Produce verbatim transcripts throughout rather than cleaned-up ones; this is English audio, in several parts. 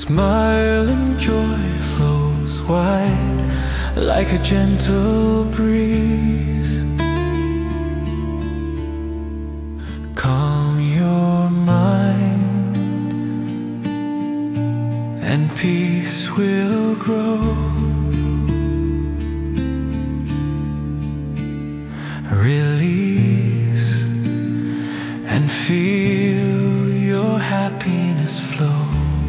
Smile and joy flows wide like a gentle breeze. Calm your mind and peace will grow. Release and feel your happiness flow.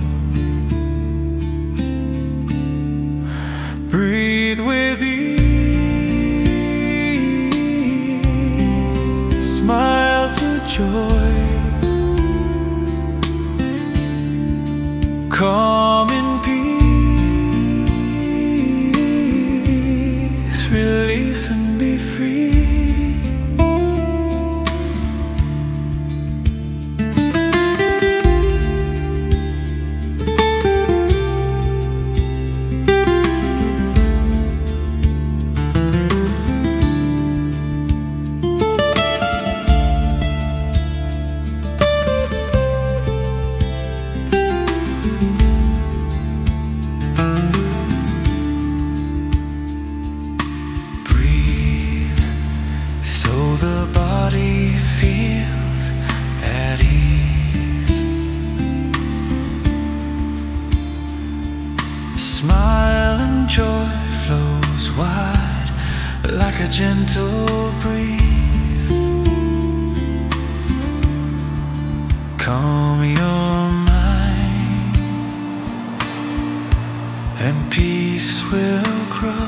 Breathe with ease, smile to joy, calm in peace, release and be free. The body feels at ease. Smile and joy flows wide like a gentle breeze. Calm your mind and peace will grow.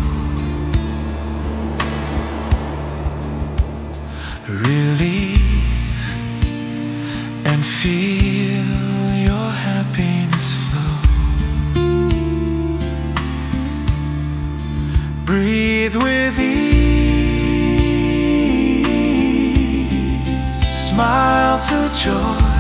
Release and feel your happiness flow. Breathe with ease, smile to joy,